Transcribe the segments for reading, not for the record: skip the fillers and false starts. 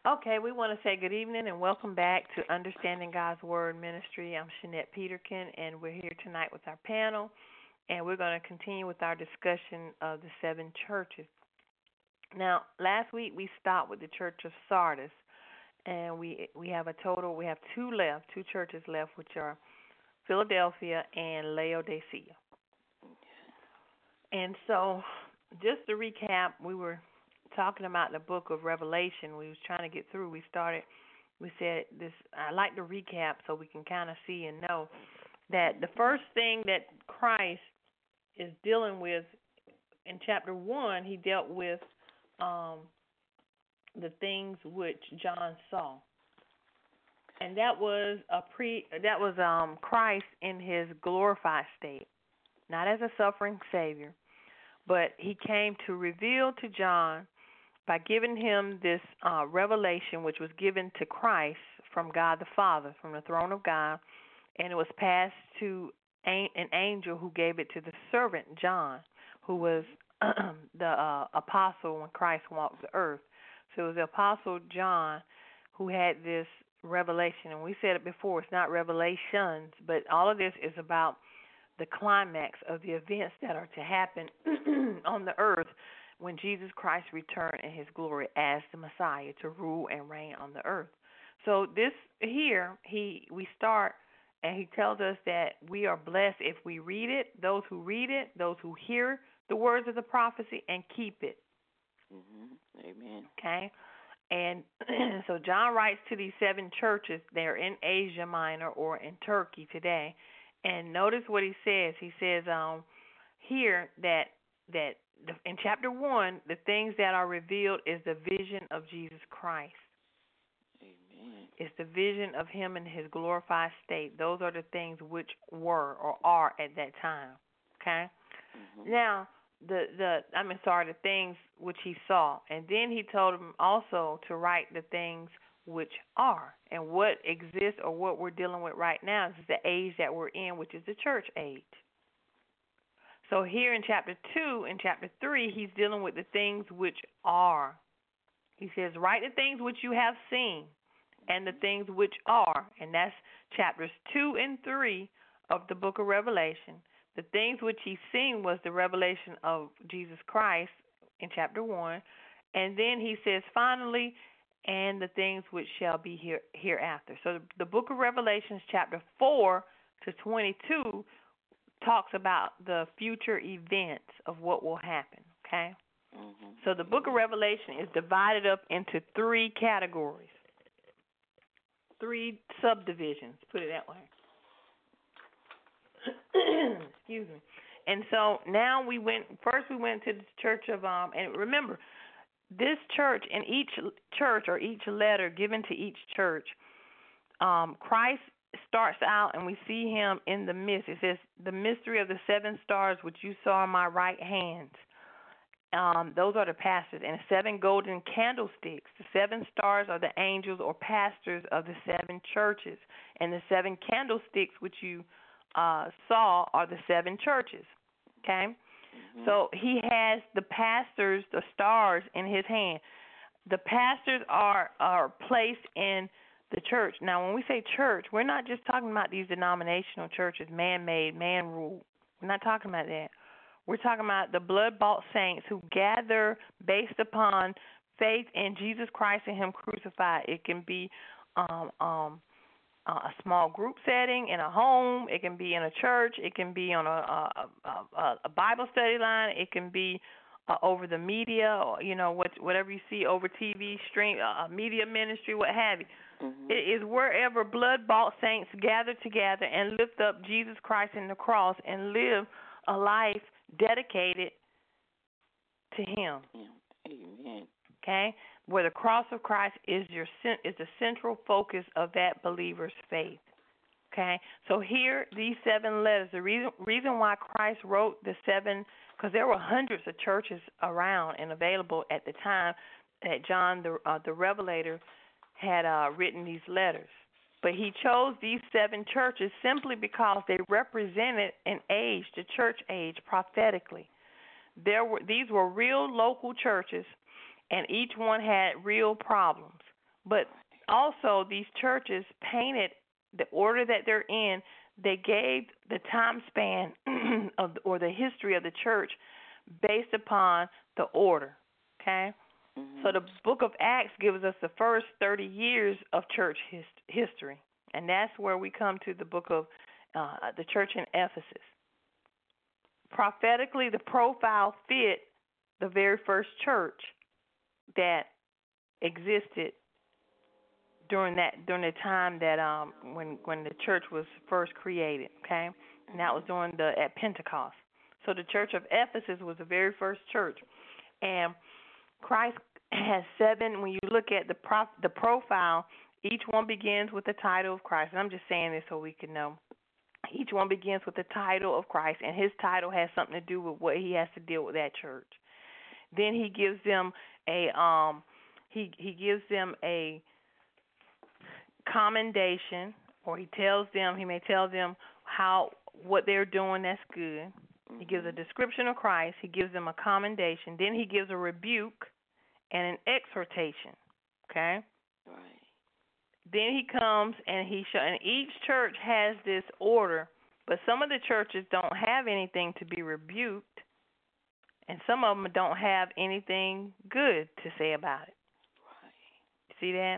Okay, we want to say good evening and welcome back to Understanding God's Word Ministry. I'm Shanette Peterkin, and we're here tonight with our panel, and we're going to continue with our discussion of the seven churches. Now, last week we stopped with the Church of Sardis, and we have two churches left, which are Philadelphia and Laodicea. And so, just to recap, we were talking about the book of Revelation. We was trying to get through. We said this, I like to recap so we can kind of see and know that the first thing that Christ is dealing with in chapter 1, he dealt with the things which John saw. And that was Christ in his glorified state, not as a suffering Savior, but he came to reveal to John by giving him this revelation, which was given to Christ from God the Father, from the throne of God, and it was passed to an angel who gave it to the servant John, who was the apostle when Christ walked the earth. So it was the apostle John who had this revelation, and we said it before, it's not revelations, but all of this is about the climax of the events that are to happen on the earth when Jesus Christ returned in his glory as the Messiah to rule and reign on the earth. So this here, we start, and he tells us that we are blessed if we read it, those who hear the words of the prophecy and keep it. Mm-hmm. Amen. Okay? And so John writes to these seven churches. They're in Asia Minor or in Turkey today. And notice what he says. He says here that in chapter 1, the things that are revealed is the vision of Jesus Christ. Amen. It's the vision of him in his glorified state. Those are the things which were or are at that time. Okay? Mm-hmm. Now, the things which he saw. And then he told him also to write the things which are. And what exists or what we're dealing with right now is the age that we're in, which is the church age. So here in chapter 2 and chapter 3, he's dealing with the things which are. He says, write the things which you have seen and the things which are. And that's chapters 2 and 3 of the book of Revelation. The things which he's seen was the revelation of Jesus Christ in chapter 1. And then he says, finally, and the things which shall be hereafter. So the book of Revelation, chapter 4 to 22, talks about the future events of what will happen, okay? Mm-hmm. So the book of Revelation is divided up into 3 categories, 3 subdivisions, put it that way. Excuse me. And so now we went to the church of, and remember, this church, in each church or each letter given to each church, Christ starts out and we see him in the midst. It says, the mystery of the 7 stars which you saw in my right hand. Those are the pastors. And 7 golden candlesticks. The 7 stars are the angels or pastors of the 7 churches. And the 7 candlesticks which you saw are the 7 churches. Okay? Mm-hmm. So he has the pastors, the stars in his hand. The pastors are placed in the church. Now, when we say church, we're not just talking about these denominational churches, man-made, man-ruled. We're not talking about that. We're talking about the blood-bought saints who gather based upon faith in Jesus Christ and him crucified. It can be a small group setting in a home. It can be in a church. It can be on a Bible study line. It can be over the media, or whatever you see over TV, stream, media ministry, what have you. Mm-hmm. It is wherever blood-bought saints gather together and lift up Jesus Christ in the cross and live a life dedicated to him. Amen. Okay? Where the cross of Christ is the central focus of that believer's faith. Okay? So here, these 7 letters, the reason why Christ wrote the 7, because there were hundreds of churches around and available at the time that John, the Revelator, had written these letters. But he chose these 7 churches simply because they represented an age, the church age, prophetically. These were real local churches, and each one had real problems. But also, these churches painted the order that they're in. They gave the time span or the history of the church based upon the order. Okay? So the book of Acts gives us the first 30 years of church history. And that's where we come to the book of the church in Ephesus. Prophetically, the profile fit the very first church that existed during the time that when the church was first created, okay? And that was at Pentecost. So the church of Ephesus was the very first church. And Christ has 7. When you look at the profile, each one begins with the title of Christ. And I'm just saying this so we can know. Each one begins with the title of Christ, and his title has something to do with what he has to deal with that church. Then he gives them a commendation, or he may tell them what they're doing that's good. He gives a description of Christ. He gives them a commendation. Then he gives a rebuke and an exhortation. Okay? Right. Then he comes and and each church has this order, but some of the churches don't have anything to be rebuked, and some of them don't have anything good to say about it. Right. See that?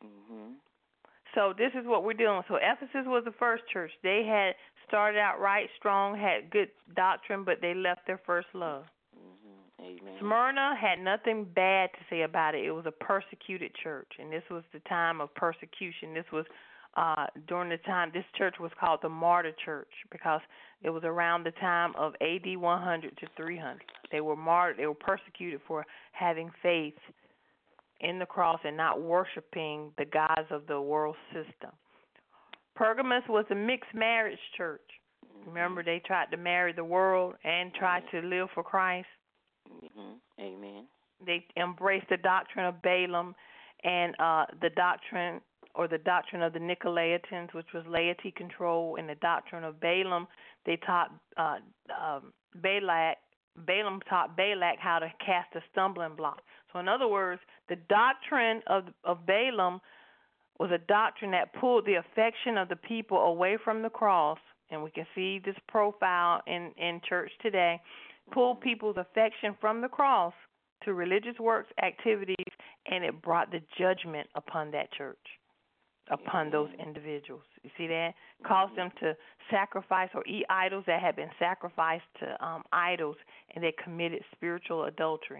So this is what we're dealing with. So Ephesus was the first church. They had started out right, strong, had good doctrine, but they left their first love. Amen. Smyrna had nothing bad to say about it. It was a persecuted church, and this was the time of persecution. This was during the time this church was called the Martyr Church because it was around the time of AD 100 to 300. They were martyred. They were persecuted for having faith in the cross and not worshiping the gods of the world system. Pergamos was a mixed marriage church. Remember, they tried to marry the world and tried to live for Christ. Amen. They embraced the doctrine of Balaam and the doctrine of the Nicolaitans, which was laity control, and the doctrine of Balaam. They taught Balaam taught Balak how to cast a stumbling block. So in other words, the doctrine of Balaam was a doctrine that pulled the affection of the people away from the cross, and we can see this profile in church today, pulled people's affection from the cross to religious works, activities, and it brought the judgment upon that church, upon those individuals. You see that? Caused them to sacrifice or eat idols that had been sacrificed to idols, and they committed spiritual adultery.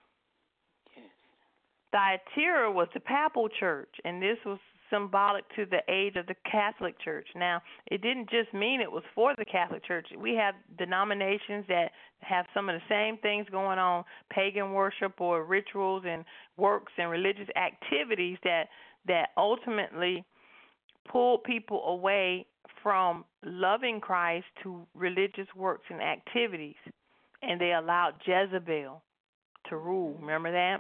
Thyatira was the papal church, and this was symbolic to the age of the Catholic Church. Now, it didn't just mean it was for the Catholic Church. We have denominations that have some of the same things going on, pagan worship or rituals and works and religious activities that ultimately pull people away from loving Christ to religious works and activities. And they allowed Jezebel to rule. Remember that?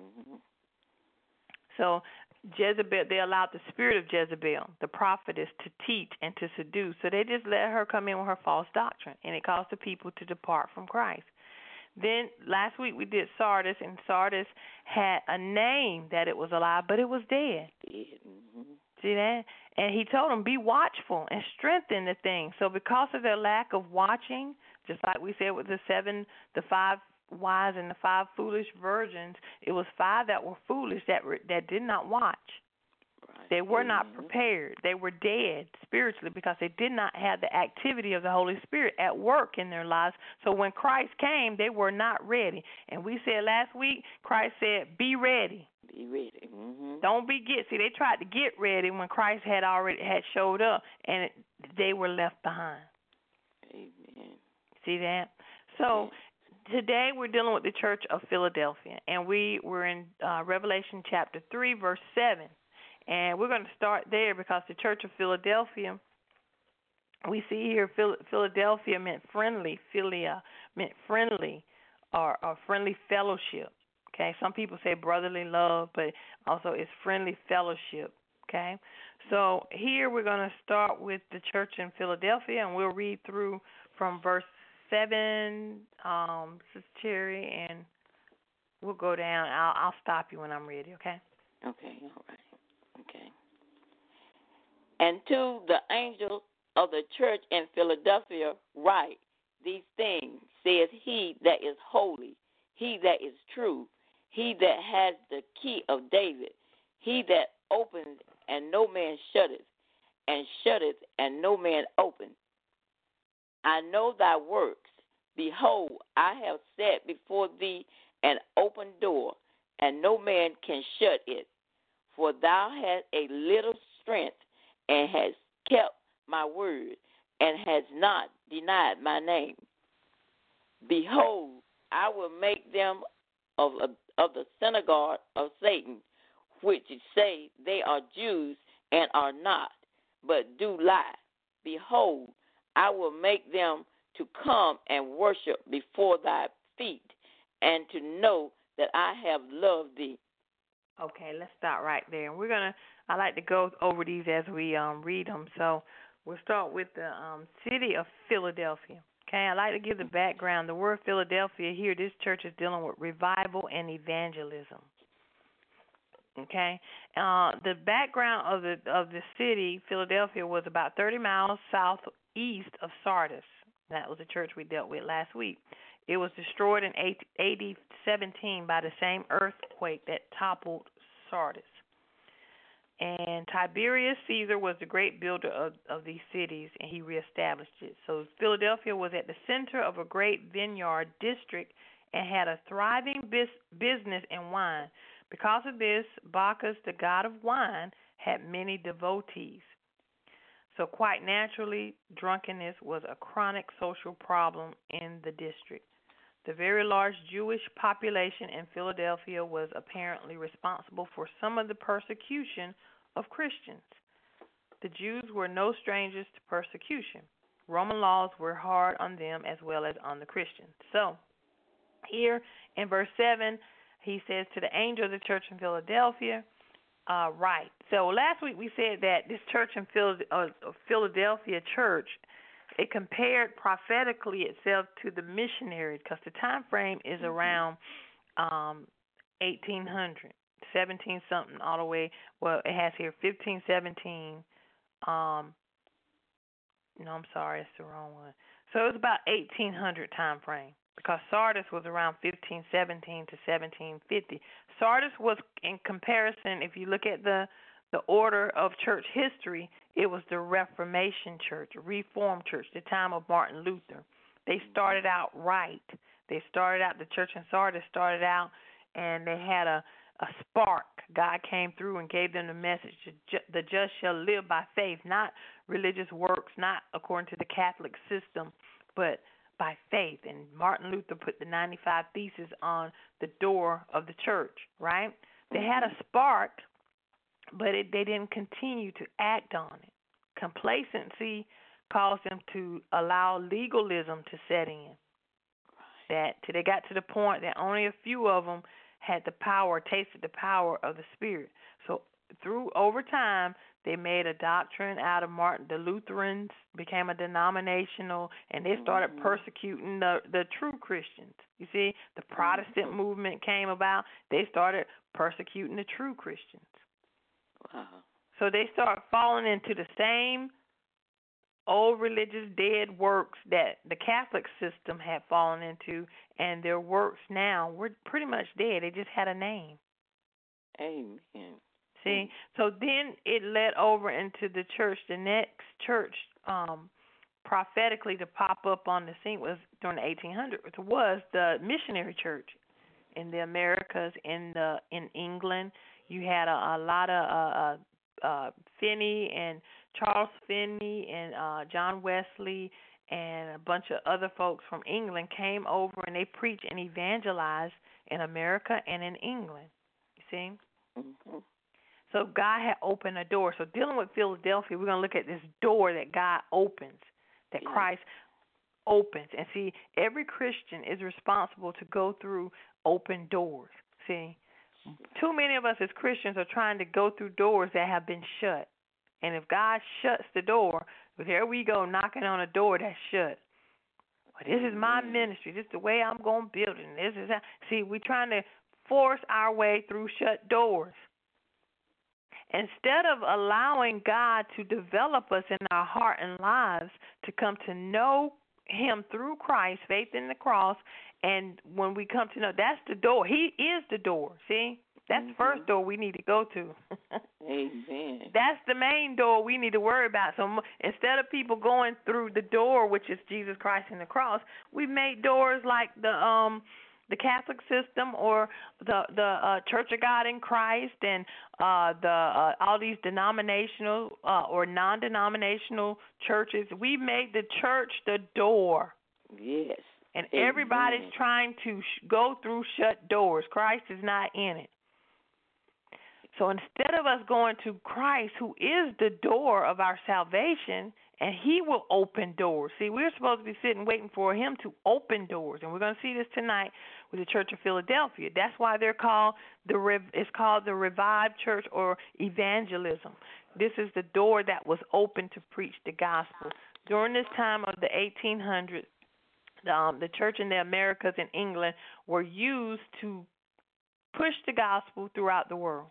So Jezebel, they allowed the spirit of Jezebel, the prophetess, to teach and to seduce. So they just let her come in with her false doctrine, and it caused the people to depart from Christ. Then last week we did Sardis, and Sardis had a name that it was alive, but it was dead. See that? And he told them, be watchful and strengthen the thing. So because of their lack of watching, just like we said with the 5 wise and the 5 foolish virgins, it was 5 that were foolish that did not watch. Right. They were not prepared. They were dead spiritually because they did not have the activity of the Holy Spirit at work in their lives. So when Christ came, they were not ready. And we said last week, Christ said, be ready. Be ready. Don't see, they tried to get ready when Christ had showed up, and they were left behind. Amen. See that? So today we're dealing with the Church of Philadelphia, and we're in Revelation chapter 3, verse 7. And we're going to start there because the Church of Philadelphia, we see here Philadelphia meant friendly, philia meant friendly or friendly fellowship. Okay, some people say brotherly love, but also it's friendly fellowship. Okay, so here we're going to start with the church in Philadelphia, and we'll read through from verse 7, Sister Cherry, and we'll go down. I'll stop you when I'm ready, okay? Okay, all right. Okay. And to the angel of the church in Philadelphia write, these things says he that is holy, he that is true, he that has the key of David, he that opens and no man shutteth, and shutteth and no man openeth. I know thy works. Behold, I have set before thee an open door, and no man can shut it. For thou hast a little strength, and hast kept my word, and hast not denied my name. Behold, I will make them of the synagogue of Satan, which say they are Jews and are not, but do lie. Behold, I will make them to come and worship before thy feet, and to know that I have loved thee. Okay, let's start right there. I like to go over these as we read them. So we'll start with the city of Philadelphia. Okay, I like to give the background. The word Philadelphia here, this church is dealing with revival and evangelism. Okay, the background of the city, Philadelphia, was about 30 miles southeast of Sardis. That was the church we dealt with last week. It was destroyed in AD 17 by the same earthquake that toppled Sardis. And Tiberius Caesar was the great builder of these cities, and he reestablished it. So Philadelphia was at the center of a great vineyard district and had a thriving business in wine. Because of this, Bacchus, the god of wine, had many devotees. So quite naturally, drunkenness was a chronic social problem in the district. The very large Jewish population in Philadelphia was apparently responsible for some of the persecution of Christians. The Jews were no strangers to persecution. Roman laws were hard on them as well as on the Christians. So here in verse 7, he says to the angel of the church in Philadelphia, right. So last week we said that this church in Philadelphia church, it compared prophetically itself to the missionary, because the time frame is around 1800, 17 something all the way. Well, it has here 1517. No, I'm sorry, it's the wrong one. So it was about 1800 time frame, because Sardis was around 1517 to 1750. Sardis was, in comparison, if you look at the order of church history, it was the Reformation church, Reformed church, the time of Martin Luther. They started out right. The church in Sardis started out, and they had a spark. God came through and gave them the message, the just shall live by faith, not religious works, not according to the Catholic system, but by faith. And Martin Luther put the 95 Theses on the door of the church, right? They had a spark, but they didn't continue to act on it. Complacency caused them to allow legalism to set in. That till they got to the point that only a few of them had the power, tasted the power of the Spirit. So over time, they made a doctrine out of Martin. The Lutherans became a denominational, and they started persecuting the true Christians. You see, the Protestant movement came about. They started persecuting the true Christians. Wow. So they start falling into the same old religious dead works that the Catholic system had fallen into, and their works now were pretty much dead. They just had a name. Amen. See, so then it led over into the church. The next church, prophetically to pop up on the scene was during the 1800s. Was the missionary church in the Americas, in England. You had a lot of Finney and Charles Finney and John Wesley and a bunch of other folks from England came over, and they preached and evangelized in America and in England. You see? Mm-hmm. So God had opened a door. So dealing with Philadelphia, we're going to look at this door that God opens, that Christ opens. And see, every Christian is responsible to go through open doors. See? Too many of us as Christians are trying to go through doors that have been shut. And if God shuts the door, there we go, knocking on a door that's shut. Well, this is my ministry. This is the way I'm going to build it. And this is how. See, we're trying to force our way through shut doors. Instead of allowing God to develop us in our heart and lives to come to know Him through Christ, faith in the cross, and when we come to know, that's the door. He is the door. See? That's the first door we need to go to. Amen. That's the main door we need to worry about. So instead of people going through the door, which is Jesus Christ and the cross, we made doors like the Catholic system or the Church of God in Christ and all these denominational or non-denominational churches. We made the church the door. Yes. And everybody's trying to go through shut doors. Christ is not in it. So instead of us going to Christ, who is the door of our salvation, and He will open doors. See, we're supposed to be sitting waiting for Him to open doors, and we're going to see this tonight with the Church of Philadelphia. That's why they're called it's called the Revived Church or Evangelism. This is the door that was open to preach the gospel. During this time of the 1800s, the church in the Americas in England were used to push the gospel throughout the world.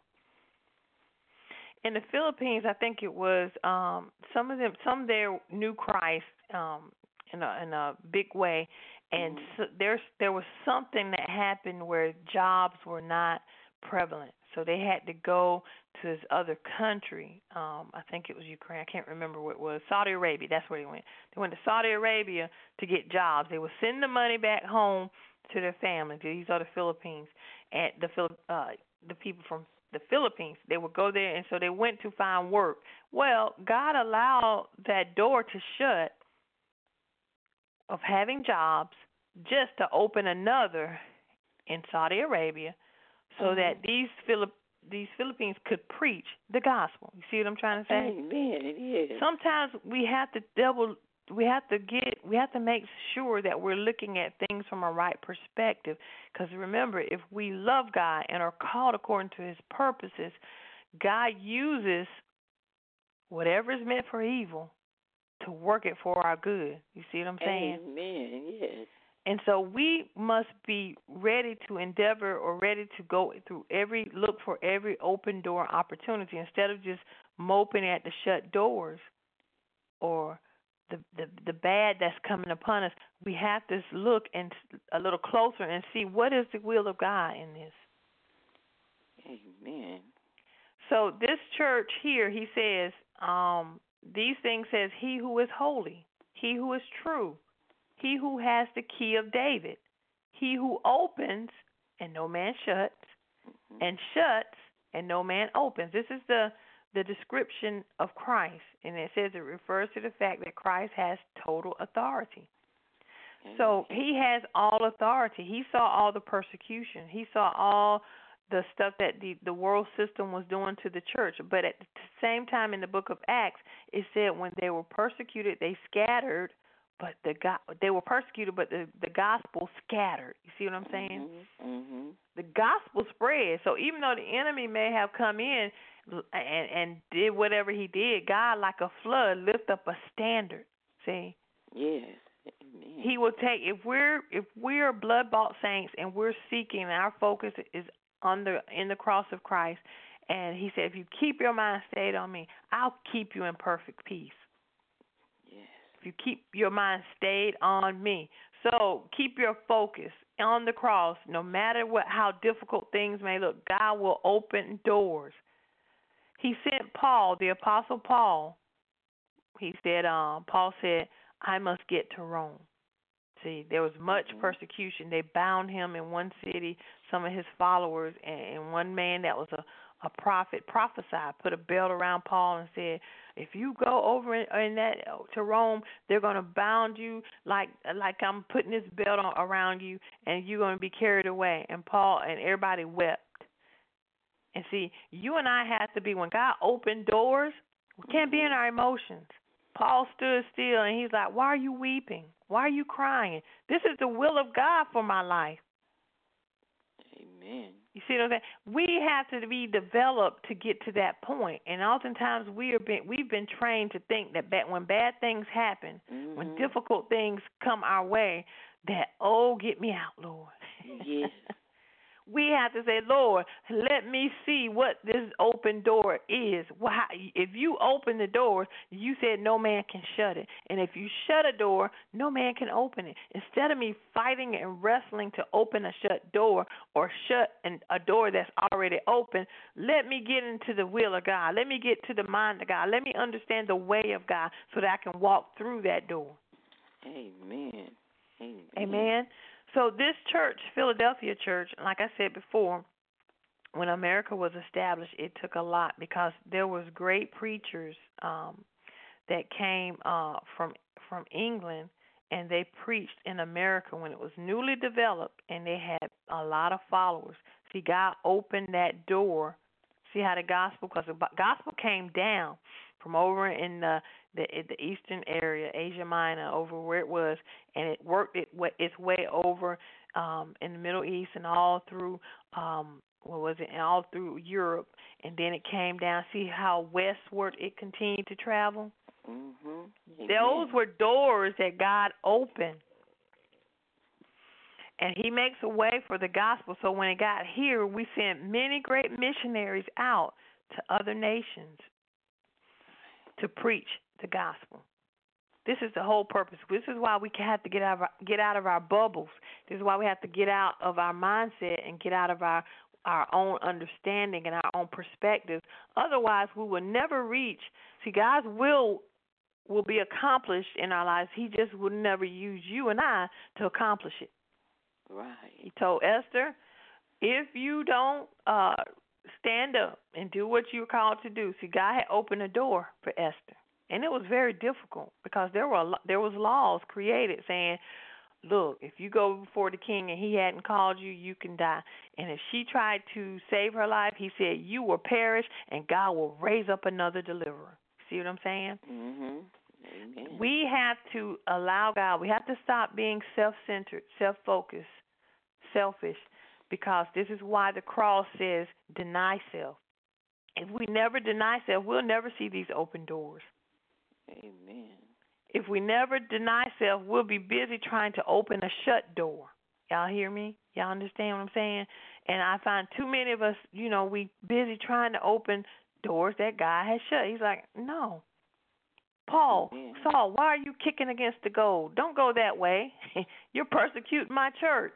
In the Philippines, I think it was some there knew Christ in a big way, and so there was something that happened where jobs were not prevalent, so they had to go to this other country. I think it was Ukraine. I can't remember what it was. Saudi Arabia. That's where they went. They went to Saudi Arabia to get jobs. They would send the money back home to their families. These are the Philippines, and the people from the Philippines. They would go there, and so they went to find work. Well, God allowed that door to shut of having jobs just to open another in Saudi Arabia so that these Philippines could preach the gospel. You see what I'm trying to say? Amen. Yes. Sometimes we have to make sure that we're looking at things from a right perspective. Because remember, if we love God and are called according to His purposes, God uses whatever is meant for evil to work it for our good. You see what I'm saying? Amen. Yes. And so we must be ready to endeavor or ready to go through look for every open door opportunity instead of just moping at the shut doors or the bad that's coming upon us. We have to look and a little closer and see what is the will of God in this. Amen. So this church here, he says, these things says, He who is holy, He who is true, He who has the key of David, He who opens and no man shuts, and shuts and no man opens. This is the description of Christ, and it says it refers to the fact that Christ has total authority. So He has all authority. He saw all the persecution. He saw all the stuff that the world system was doing to the church. But at the same time in the book of Acts, it said when they were persecuted, they scattered, but they were persecuted, but the gospel scattered. You see what I'm saying? Mm-hmm. The gospel spread. So even though the enemy may have come in and did whatever he did, God, like a flood, lift up a standard. See? Yes. Amen. He will take if we're blood-bought saints and we're seeking, and our focus is in the cross of Christ, and He said, if you keep your mind stayed on me, I'll keep you in perfect peace. Yes. If you keep your mind stayed on me. So keep your focus on the cross. No matter how difficult things may look, God will open doors. He sent Paul, the Apostle Paul. He said, Paul said, I must get to Rome. See, there was much persecution. They bound him in one city, some of his followers, and one man that was a prophet prophesied, put a belt around Paul and said, if you go over in that to Rome, they're going to bound you like I'm putting this belt around you, and you're going to be carried away. And Paul and everybody wept. And see, you and I have to be, when God opened doors, we can't be in our emotions. Paul stood still, and he's like, why are you weeping? Why are you crying? This is the will of God for my life. Amen. You see what I'm saying? We have to be developed to get to that point. And oftentimes we've been trained to think that when bad things happen, when difficult things come our way, that, oh, get me out, Lord. Yes. we have to say, Lord, let me see what this open door is. If you open the door, you said no man can shut it. And if you shut a door, no man can open it. Instead of me fighting and wrestling to open a shut door or shut a door that's already open, let me get into the will of God. Let me get to the mind of God. Let me understand the way of God so that I can walk through that door. Amen. Amen. Amen. So this church, Philadelphia Church, like I said before, when America was established, it took a lot because there was great preachers that came from England, and they preached in America when it was newly developed, and they had a lot of followers. See, God opened that door. See how the gospel, because the gospel came down from over in the eastern area, Asia Minor, over where it was, and it worked its way over in the Middle East and all through all through Europe, and then it came down. See how westward it continued to travel? Mm-hmm. Those were doors that God opened. And he makes a way for the gospel. So when it got here, we sent many great missionaries out to other nations to preach the gospel. This is the whole purpose. This is why we have to get out of our bubbles. This is why we have to get out of our mindset and get out of our own understanding and our own perspective. Otherwise, we will never reach. See, God's will be accomplished in our lives. He just will never use you and I to accomplish it. Right. He told Esther, if you don't stand up and do what you're called to do. See, God had opened a door for Esther, and it was very difficult because there was laws created saying, look, if you go before the king and he hadn't called you, you can die. And if she tried to save her life, he said, you will perish, and God will raise up another deliverer. See what I'm saying? Mm-hmm. Amen. We have to allow God. We have to stop being self-centered, self-focused, selfish, because this is why the cross says deny self. If we never deny self, we'll never see these open doors. Amen. If we never deny self, we'll be busy trying to open a shut door. Y'all hear me? Y'all understand what I'm saying? And I find too many of us, we busy trying to open doors that God has shut. He's like, no. Paul, Saul, why are you kicking against the goal? Don't go that way. You're persecuting my church.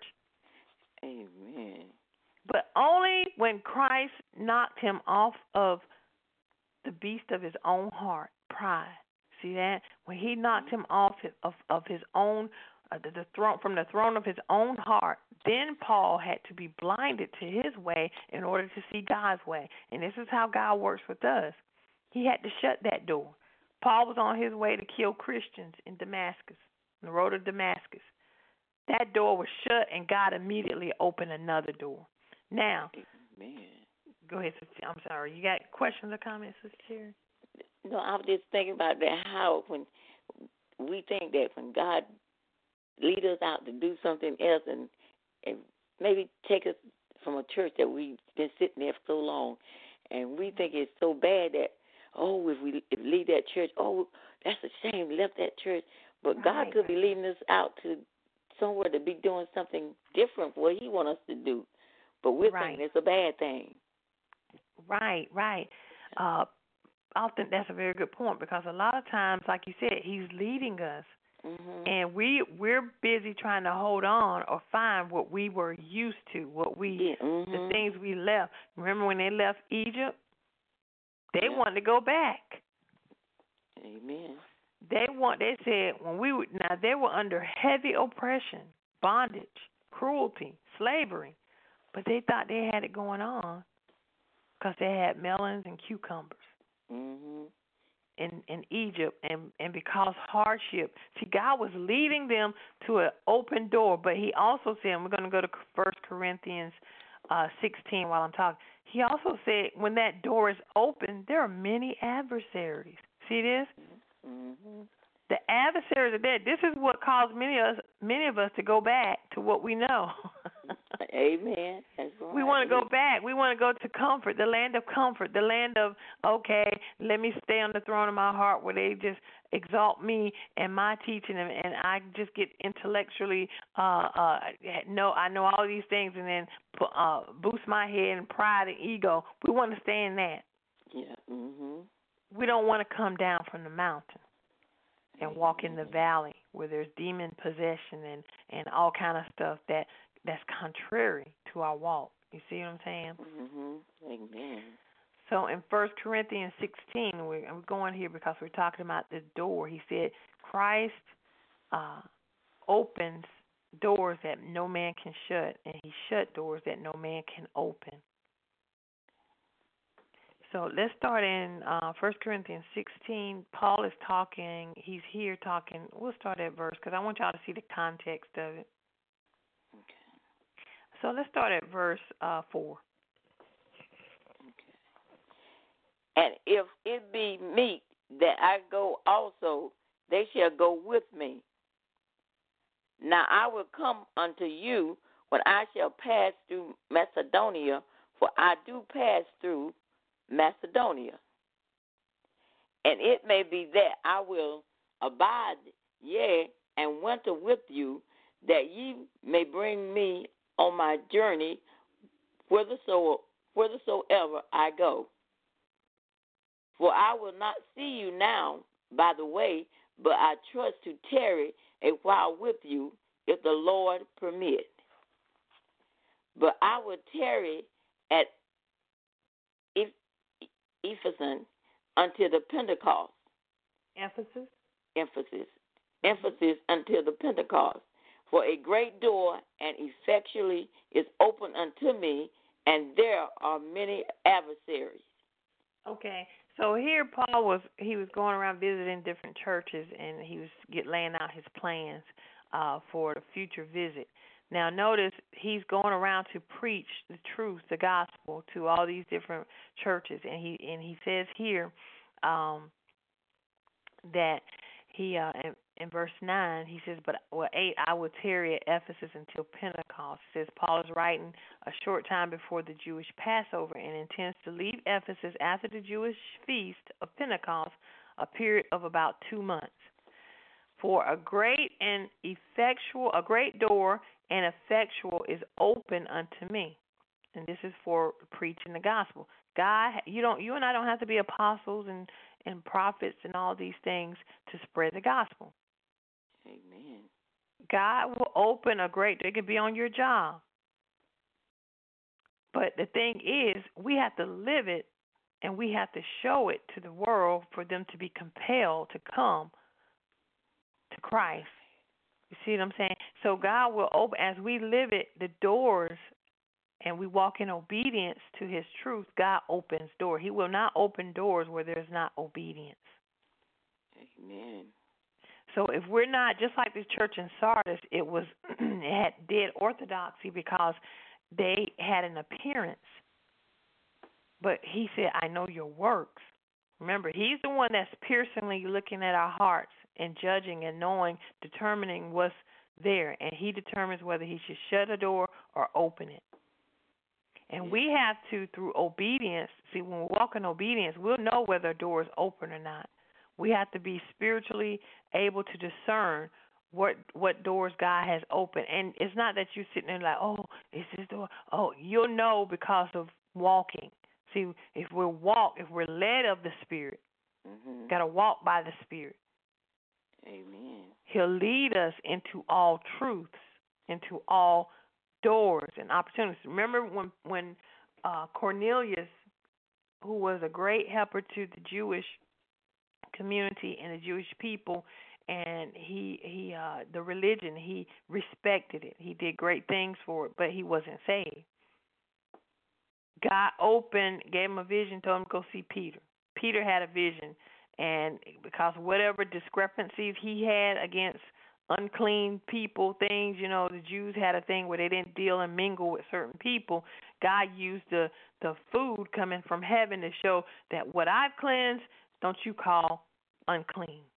Amen. But only when Christ knocked him off of the beast of his own heart, pride. See that? When he knocked him off of his own, the throne, from the throne of his own heart, then Paul had to be blinded to his way in order to see God's way. And this is how God works with us. He had to shut that door. Paul was on his way to kill Christians in Damascus, on the road to Damascus. That door was shut, and God immediately opened another door. Now, Amen. Go ahead, Sister. I'm sorry. You got questions or comments, Sister Terry? No, I was just thinking about that, how when we think that when God lead us out to do something else and maybe take us from a church that we've been sitting there for so long, and we think it's so bad that, if we leave that church, that's a shame, we left that church. But God could be leading us out to somewhere to be doing something different what he wants us to do. But we're thinking it's a bad thing. Right. I think that's a very good point, because a lot of times, like you said, he's leading us. Mm-hmm. And we're busy trying to hold on or find what we were used to, the things we left. Remember when they left Egypt? They wanted to go back. Amen. They said they were under heavy oppression, bondage, cruelty, slavery, but they thought they had it going on because they had melons and cucumbers. Mm-hmm. In Egypt, and because hardship. See, God was leading them to an open door, but he also said, and we're going to go to 1 Corinthians 16 while I'm talking, he also said when that door is open, there are many adversaries. See this? Mm-hmm. The adversaries are there. This is what caused many of us to go back to what we know. Amen. That's right. We want to go back. We want to go to comfort, the land of comfort, the land of, okay, let me stay on the throne of my heart where they just exalt me and my teaching, and I just get intellectually, know I know all these things, and then boost my head and pride and ego. We want to stay in that. Yeah. We don't want to come down from the mountain and walk in the valley where there's demon possession and all kind of stuff that's contrary to our walk. You see what I'm saying? Amen. So in 1 Corinthians 16, we're going here because we're talking about the door. He said Christ opens doors that no man can shut, and he shut doors that no man can open. So let's start in 1 Corinthians 16. Paul is talking. He's here talking. We'll start at verse because I want y'all to see the context of it. So let's start at verse 4. Okay. And if it be meet that I go also, they shall go with me. Now I will come unto you when I shall pass through Macedonia, for I do pass through Macedonia. And it may be that I will abide, yea, and winter with you, that ye may bring me on my journey whithersoever I go. For I will not see you now by the way, but I trust to tarry a while with you, if the Lord permit. But I will tarry at Ephesus until the Pentecost. Emphasis until the Pentecost. For a great door and effectually is open unto me, and there are many adversaries. Okay, so here Paul was going around visiting different churches, and he was laying out his plans for the future visit. Now notice he's going around to preach the truth, the gospel, to all these different churches, and he says here that he in verse 9, he says, 8, I will tarry at Ephesus until Pentecost. It says Paul is writing a short time before the Jewish Passover and intends to leave Ephesus after the Jewish feast of Pentecost, a period of about 2 months. For a great door and effectual is open unto me. And this is for preaching the gospel. God, you and I don't have to be apostles and prophets and all these things to spread the gospel. Amen. God will open a great door. It could be on your job. But the thing is, we have to live it, and we have to show it to the world for them to be compelled to come to Christ. You see what I'm saying? So God will open, as we live it, the doors, and we walk in obedience to his truth. God opens doors. He will not open doors where there's not obedience. Amen. So if we're not, just like the church in Sardis, it had dead orthodoxy because they had an appearance. But he said, I know your works. Remember, he's the one that's piercingly looking at our hearts and judging and knowing, determining what's there. And he determines whether he should shut a door or open it. And we have to, through obedience, see, when we walk in obedience, we'll know whether a door is open or not. We have to be spiritually able to discern what doors God has opened. And it's not that you're sitting there like, oh, is this door? Oh, you'll know because of walking. See, if we're led of the Spirit, got to walk by the Spirit. Amen. He'll lead us into all truths, into all doors and opportunities. Remember when Cornelius, who was a great helper to the Jewish community and the Jewish people, and he the religion, he respected it. He did great things for it, but he wasn't saved. God gave him a vision, told him to go see Peter. Peter had a vision, and because whatever discrepancies he had against unclean people, things, the Jews had a thing where they didn't deal and mingle with certain people. God used the food coming from heaven to show that what I've cleansed, don't you call unclean.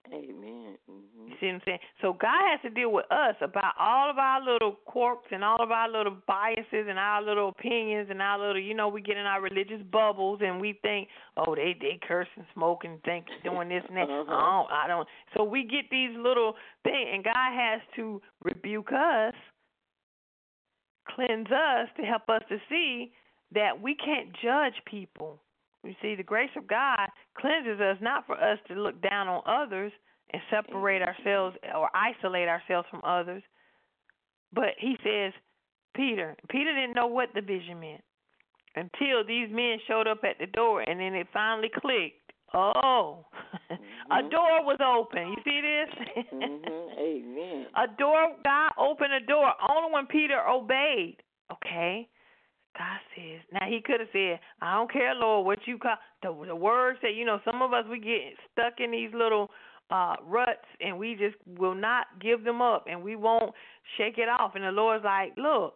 Amen. You see what I'm saying? So God has to deal with us about all of our little quirks and all of our little biases and our little opinions and our little, we get in our religious bubbles and we think, oh, they curse and smoke and think doing this and that. I don't. So we get these little things, and God has to rebuke us, cleanse us to help us to see that we can't judge people. You see, the grace of God cleanses us not for us to look down on others and separate ourselves or isolate ourselves from others. But he says, Peter didn't know what the vision meant until these men showed up at the door, and then it finally clicked. Oh, a door was open. You see this? Amen. A door, God opened a door only when Peter obeyed. Okay. God says, now he could have said, I don't care, Lord, what you call. The word said, some of us, we get stuck in these little ruts and we just will not give them up and we won't shake it off. And the Lord's like, look,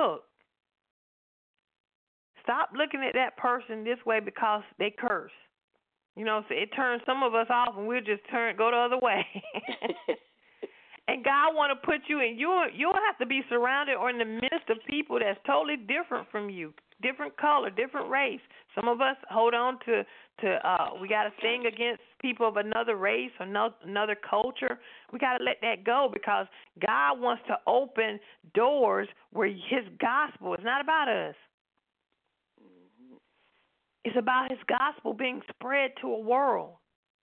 stop looking at that person this way because they curse. So it turns some of us off and we'll just go the other way. And God want to put you in. You'll have to be surrounded or in the midst of people that's totally different from you, different color, different race. Some of us hold on to we got to sing against people of another race or another culture. We got to let that go because God wants to open doors where His gospel is not about us. It's about His gospel being spread to a world.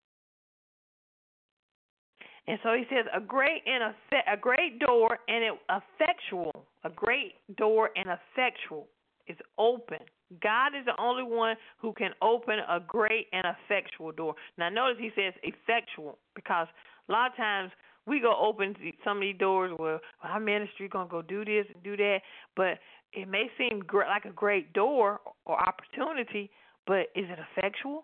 And so he says, a great door and effectual is open. God is the only one who can open a great and effectual door. Now notice he says effectual because a lot of times we go open some of these doors where our ministry going to go do this and do that, but it may seem like a great door or opportunity, but is it effectual?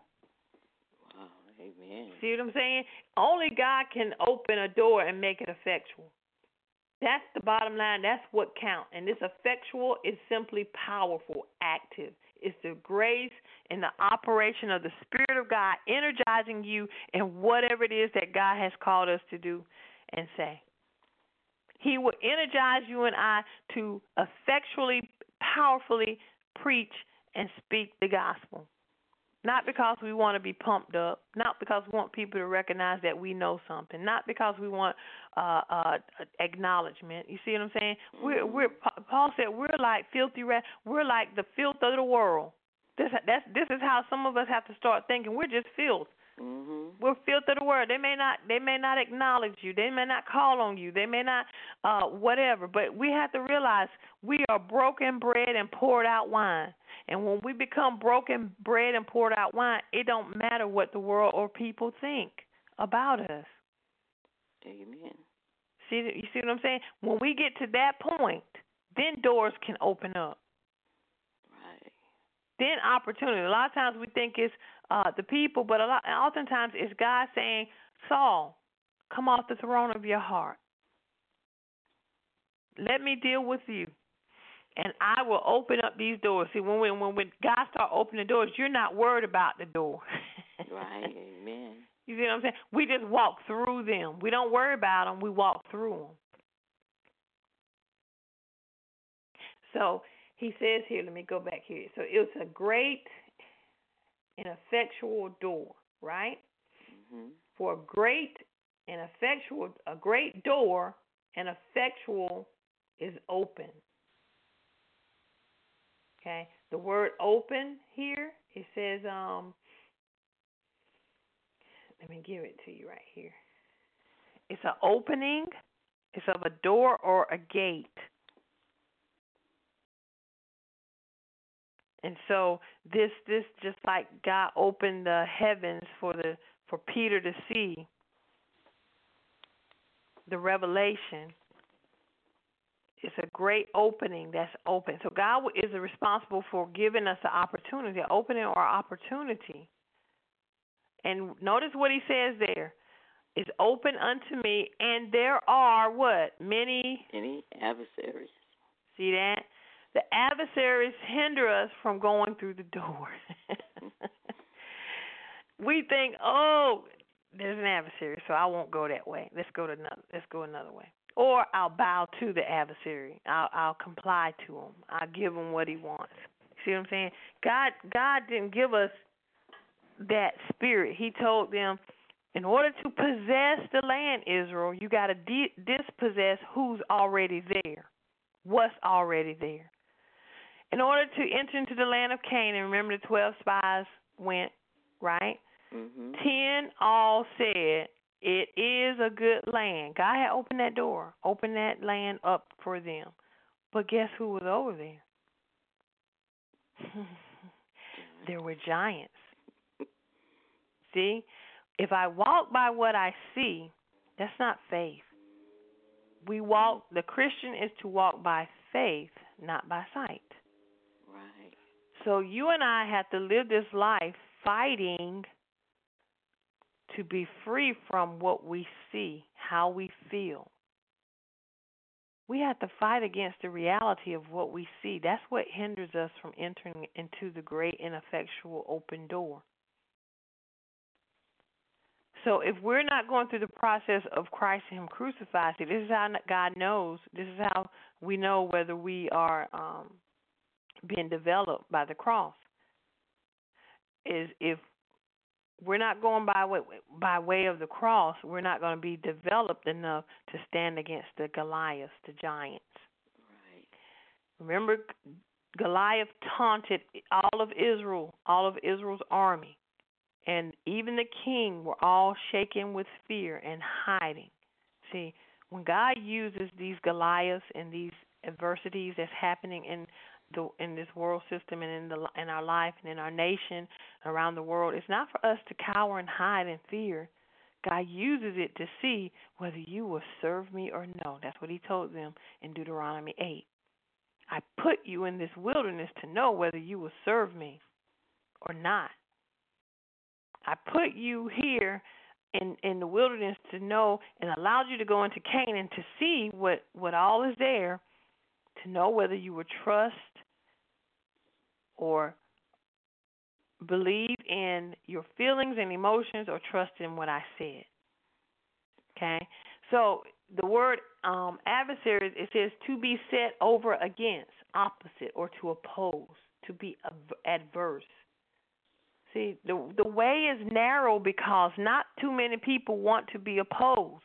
Amen. See what I'm saying? Only God can open a door and make it effectual. That's the bottom line. That's what counts. And this effectual is simply powerful, active. It's the grace and the operation of the Spirit of God energizing you in whatever it is that God has called us to do and say. He will energize you and I to effectually, powerfully preach and speak the gospel. Not because we want to be pumped up, not because we want people to recognize that we know something, not because we want acknowledgement. You see what I'm saying? Paul said we're like filthy rats. We're like the filth of the world. This is how some of us have to start thinking. We're just filth. We're filth of the world. They may not acknowledge you. They may not call on you. They may not whatever. But we have to realize we are broken bread and poured out wine. And when we become broken bread and poured out wine, it don't matter what the world or people think about us. Amen. You see what I'm saying? When we get to that point, then doors can open up. Right. Then opportunity. A lot of times we think it's the people, but oftentimes it's God saying, Saul, come off the throne of your heart. Let me deal with you. And I will open up these doors. See, when God starts opening doors, you're not worried about the door. Right, amen. You see what I'm saying? We just walk through them. We don't worry about them. We walk through them. So he says here, let me go back here. So it's a great and effectual door, right? For a great door and effectual is open. Okay, the word open here, it says, let me give it to you right here. It's an opening. It's of a door or a gate. And so this just like God opened the heavens for Peter to see the revelation. It's a great opening that's open. So God is responsible for giving us the opportunity, opening or opportunity. And notice what he says there. It's open unto me, and there are what? Many adversaries. See that? The adversaries hinder us from going through the door. We think, there's an adversary, so I won't go that way. Let's go another way. Or I'll bow to the adversary. I'll comply to him. I'll give him what he wants. See what I'm saying? God didn't give us that spirit. He told them, in order to possess the land, Israel, you got to dispossess who's already there, what's already there. In order to enter into the land of Canaan, remember the 12 spies went, right? Mm-hmm. 10 all said, it is a good land. God had opened that door, opened that land up for them. But guess who was over there? There were giants. See, if I walk by what I see, that's not faith. The Christian is to walk by faith, not by sight. Right. So you and I have to live this life fighting to be free from what we see, how we feel. We have to fight against the reality of what we see. That's what hinders us from entering into the great and effectual open door. So if we're not going through the process of Christ and Him crucified, see, this is how God knows. This is how we know whether we are being developed by the cross. Is if we're not going by way of the cross, we're not going to be developed enough to stand against the Goliaths, the giants. Right. Remember, Goliath taunted all of Israel's army. And even the king were all shaken with fear and hiding. See, when God uses these Goliaths and these adversities that's happening in this world system and in our life and in our nation, around the world, it's not for us to cower and hide in fear. God uses it to see whether you will serve me or no. That's what He told them in Deuteronomy 8. I put you in this wilderness to know whether you will serve me or not. I put you here in the wilderness to know and allowed you to go into Canaan to see what all is there, to know whether you would trust or believe in your feelings and emotions or trust in what I said. Okay? So the word adversaries, it says to be set over against, opposite, or to oppose, to be adverse. See, the way is narrow because not too many people want to be opposed.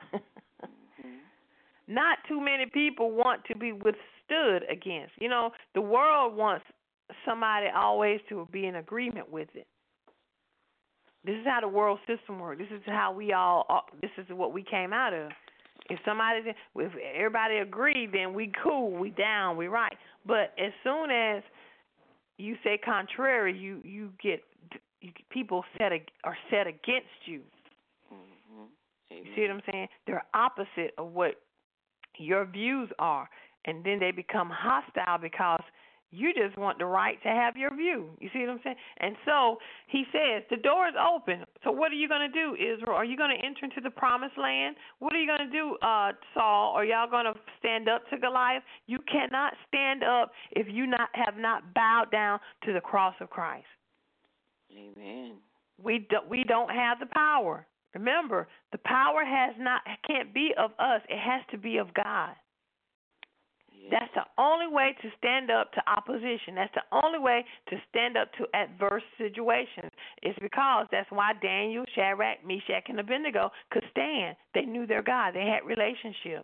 Not too many people want to be withstood against. You know, the world wants somebody always to be in agreement with it. This is how the world system works. This is how this is what we came out of. If everybody agree, then we cool, we down, we right. But as soon as you say contrary, you get people are set against you. Mm-hmm. You see what I'm saying? They're opposite of what your views are, and then they become hostile because you just want the right to have your view. You see what I'm saying? And so He says the door is open. So what are you going to do, Israel? Are you going to enter into the promised land? What are you going to do, Saul? Are y'all going to stand up to Goliath? You cannot stand up if you have not bowed down to the cross of Christ. Amen. We don't have the power. Remember, the power can't be of us. It has to be of God. Yes. That's the only way to stand up to opposition. That's the only way to stand up to adverse situations. It's because that's why Daniel, Shadrach, Meshach, and Abednego could stand. They knew their God. They had relationship.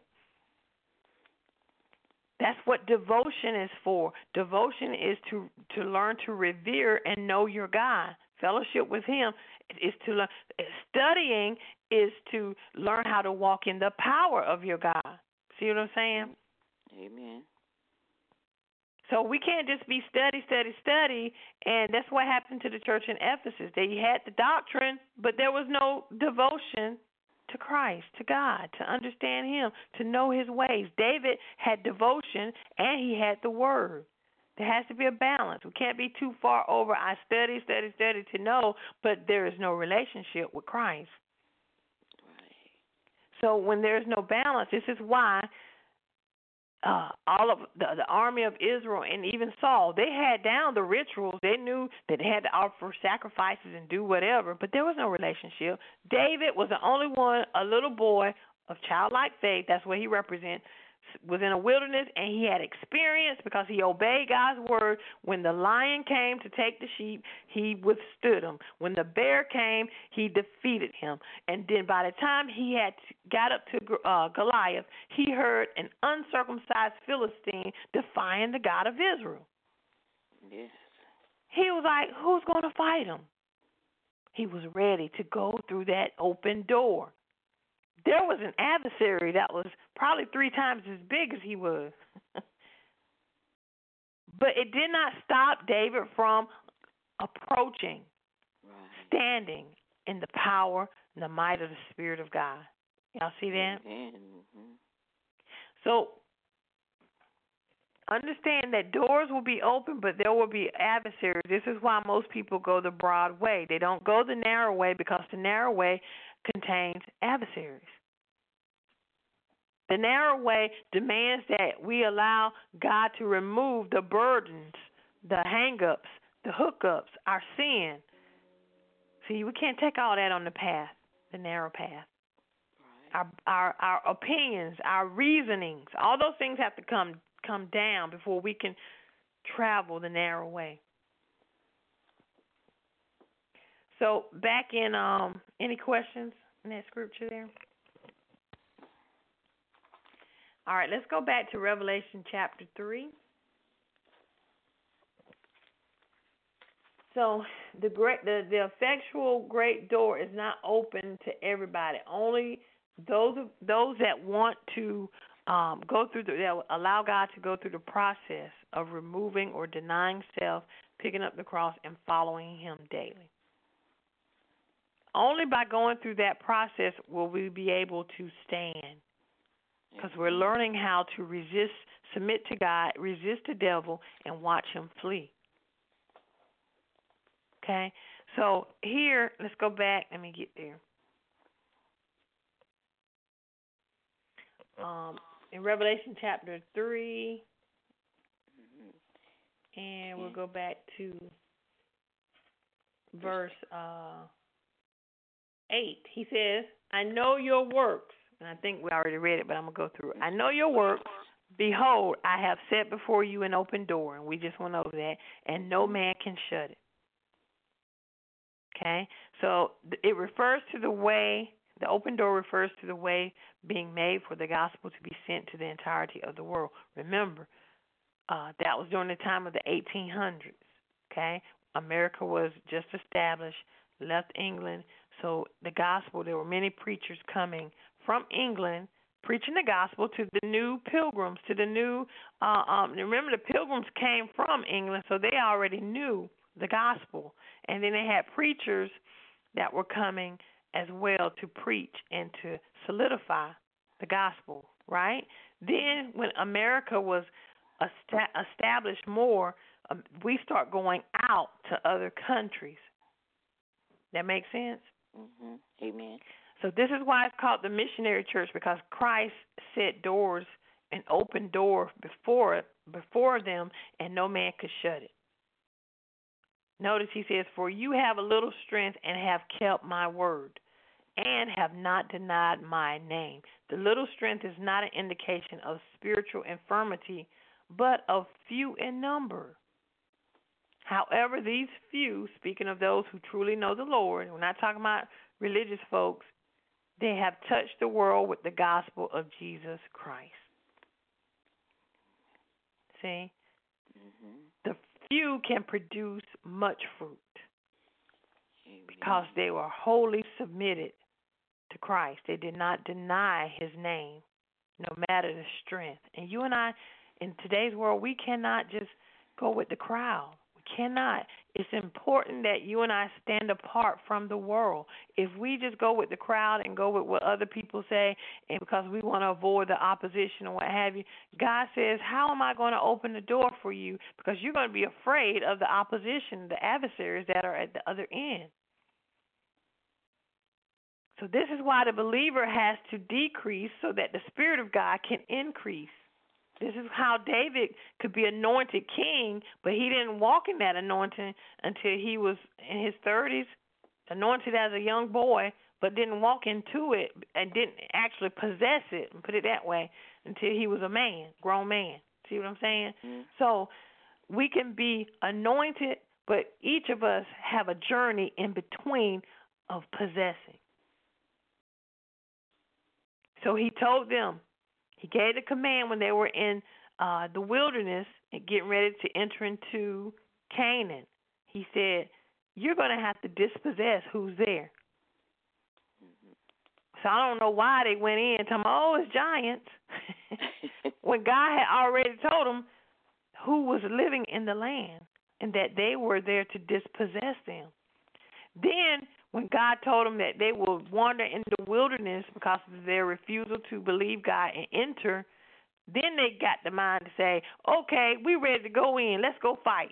That's what devotion is for. Devotion is to learn to revere and know your God. Fellowship with Him is to learn. Studying is to learn how to walk in the power of your God. See what I'm saying? Amen. So we can't just be study, and that's what happened to the church in Ephesus. They had the doctrine, but there was no devotion to Christ, to God, to understand Him, to know His ways. David had devotion, and he had the Word. There has to be a balance. We can't be too far over. I study to know, but there is no relationship with Christ. Right. So when there's no balance, this is why all of the army of Israel and even Saul, they had down the rituals. They knew that they had to offer sacrifices and do whatever, but there was no relationship. David was the only one, a little boy of childlike faith, that's what he represents, was in a wilderness, and he had experience because he obeyed God's word. When the lion came to take the sheep, he withstood him. When the bear came, he defeated him. And then by the time he had got up to Goliath, he heard an uncircumcised Philistine defying the God of Israel. Yes. He was like, who's going to fight him? He was ready to go through that open door. There was an adversary that was probably 3 times as big as he was. But it did not stop David from approaching, standing in the power and the might of the Spirit of God. Y'all see that? Mm-hmm. So understand that doors will be open, but there will be adversaries. This is why most people go the broad way. They don't go the narrow way because the narrow way contains adversaries. The narrow way demands that we allow God to remove the burdens, the hang-ups, the hookups, our sin. See, we can't take all that on the path, the narrow path. Right. Our opinions, our reasonings, all those things have to come down before we can travel the narrow way. So back in any questions in that scripture there? All right, let's go back to Revelation chapter 3. So the effectual great door is not open to everybody. Only those that want to go through that allow God to go through the process of removing or denying self, picking up the cross, and following Him daily. Only by going through that process will we be able to stand. Because we're learning how to resist, submit to God, resist the devil, and watch him flee. Okay? So here, let's go back. Let me get there. In Revelation chapter 3, and we'll go back to verse 8. He says, I know your works. And I think we already read it, but I'm going to go through it. I know your works. Behold, I have set before you an open door. And we just went over that. And no man can shut it. Okay? So it refers to the way, the open door refers to the way being made for the gospel to be sent to the entirety of the world. Remember, that was during the time of the 1800s. Okay? America was just established, left England. So the gospel, there were many preachers coming from England, preaching the gospel to the new pilgrims, to the new, remember the pilgrims came from England, so they already knew the gospel. And then they had preachers that were coming as well to preach and to solidify the gospel, right? Then when America was established more, we start going out to other countries. That makes sense? Mm-hmm. Amen. So this is why it's called the missionary church, because Christ set doors, an open door before them, and no man could shut it. Notice he says, for you have a little strength and have kept my word and have not denied my name. The little strength is not an indication of spiritual infirmity, but of few in number. However, these few, speaking of those who truly know the Lord, we're not talking about religious folks, they have touched the world with the gospel of Jesus Christ. See? Mm-hmm. The few can produce much fruit. Amen. Because they were wholly submitted to Christ. They did not deny his name, no matter the strength. And you and I, in today's world, we cannot just go with the crowd. Cannot. It's important that you and I stand apart from the world. If we just go with the crowd and go with what other people say, and because we want to avoid the opposition or what have you, God says, how am I going to open the door for you? Because you're going to be afraid of the opposition, the adversaries that are at the other end. So this is why the believer has to decrease so that the Spirit of God can increase. This is how David could be anointed king, but he didn't walk in that anointing until he was in his 30s, anointed as a young boy, but didn't walk into it and didn't actually possess it, and put it that way, until he was a man, grown man. See what I'm saying? Mm-hmm. So we can be anointed, but each of us have a journey in between of possessing. So he told them, he gave the command when they were in the wilderness and getting ready to enter into Canaan. He said, you're going to have to dispossess who's there. So I don't know why they went in talking, oh, it's giants. When God had already told them who was living in the land and that they were there to dispossess them. Then when God told them that they will wander in the wilderness because of their refusal to believe God and enter, then they got the mind to say, okay, we ready to go in. Let's go fight.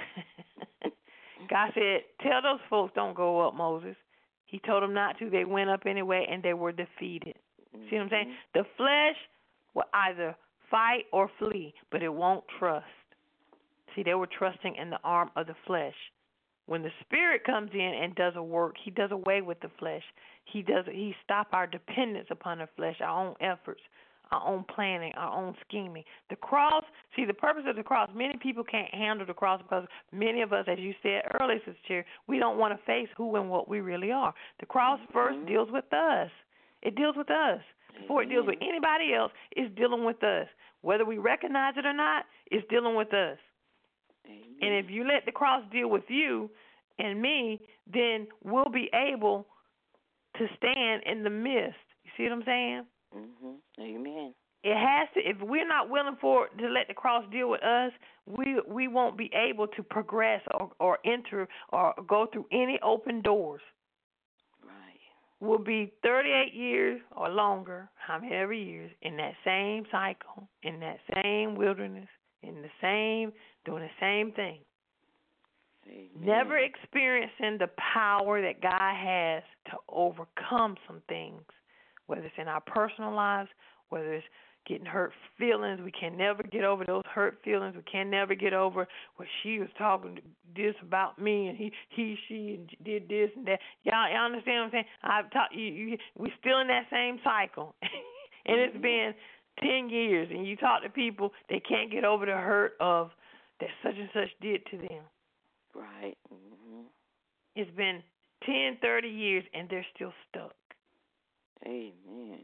God said, tell those folks don't go up, Moses. He told them not to. They went up anyway, and they were defeated. See what I'm saying? The flesh will either fight or flee, but it won't trust. See, they were trusting in the arm of the flesh. When the Spirit comes in and does a work, He does away with the flesh. He stop our dependence upon the flesh, our own efforts, our own planning, our own scheming. The cross, see, the purpose of the cross, many people can't handle the cross because many of us, as you said earlier, Sister Cherry, we don't want to face who and what we really are. The cross first deals with us. It deals with us. Before it deals with anybody else, it's dealing with us. Whether we recognize it or not, it's dealing with us. And if you let the cross deal with you and me, then we'll be able to stand in the midst. You see what I'm saying? Mm-hmm. Amen. It has to. If we're not willing to let the cross deal with us, we won't be able to progress or enter or go through any open doors. Right. We'll be 38 years or longer, however years, in that same cycle, in that same wilderness, in the same, doing the same thing. Amen. Never experiencing the power that God has to overcome some things, whether it's in our personal lives, whether it's getting hurt feelings. We can never get over those hurt feelings. We can never get over what she was talking this about me and she did this and that. Y'all understand what I'm saying? I've taught you we're still in that same cycle. And it's been 10 years, and you talk to people, they can't get over the hurt of that such and such did to them. Right. Mm-hmm. It's been 10, 30 years, and they're still stuck. Amen.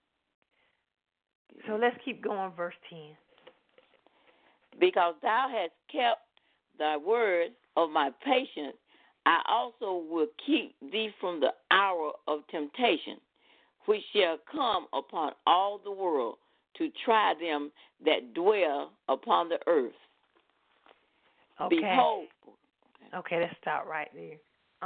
So let's keep going, verse 10. Because thou hast kept thy word of my patience, I also will keep thee from the hour of temptation, which shall come upon all the world to try them that dwell upon the earth. Okay. Behold. Okay, let's stop right there.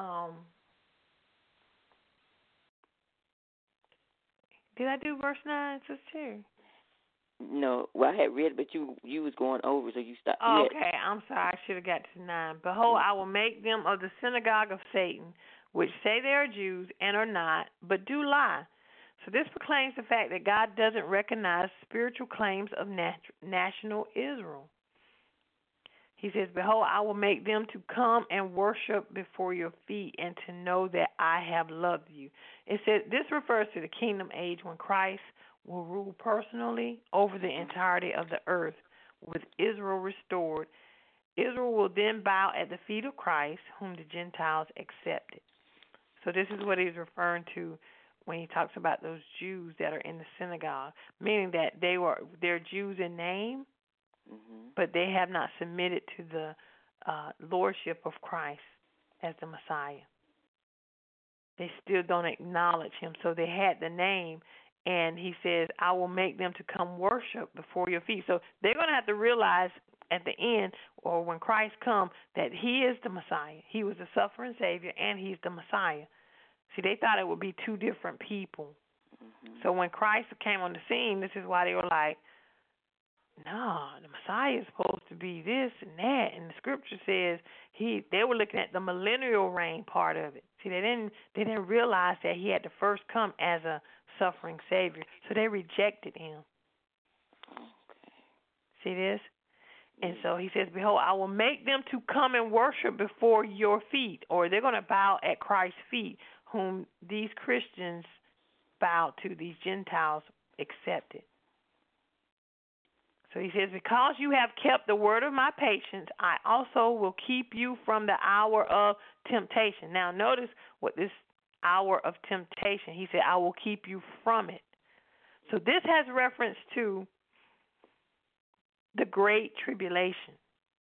Did I do verse 9, Sister Cherry? No, well, I had read it, but you was going over, so you stopped. Okay, I'm sorry. I should have got to 9. Behold, I will make them of the synagogue of Satan, which say they are Jews and are not, but do lie. So this proclaims the fact that God doesn't recognize spiritual claims of national Israel. He says, behold, I will make them to come and worship before your feet and to know that I have loved you. It says this refers to the kingdom age when Christ will rule personally over the entirety of the earth with Israel restored. Israel will then bow at the feet of Christ, whom the Gentiles accepted. So this is what he's referring to when he talks about those Jews that are in the synagogue, meaning that they're Jews in name, but they have not submitted to the lordship of Christ as the Messiah. They still don't acknowledge him. So they had the name, and he says, I will make them to come worship before your feet. So they're going to have to realize at the end, or when Christ comes, that he is the Messiah. He was the suffering Savior, and he's the Messiah. See, they thought it would be two different people. So when Christ came on the scene, this is why they were like, no, the Messiah is supposed to be this and that. And the scripture says they were looking at the millennial reign part of it. See, they didn't realize that he had to first come as a suffering Savior. So they rejected him. Okay. See this? And so he says, behold, I will make them to come and worship before your feet, or they're going to bow at Christ's feet, whom these Christians bow to, these Gentiles accepted. So he says, because you have kept the word of my patience, I also will keep you from the hour of temptation. Now notice what this hour of temptation, he said, I will keep you from it. So this has reference to the Great Tribulation.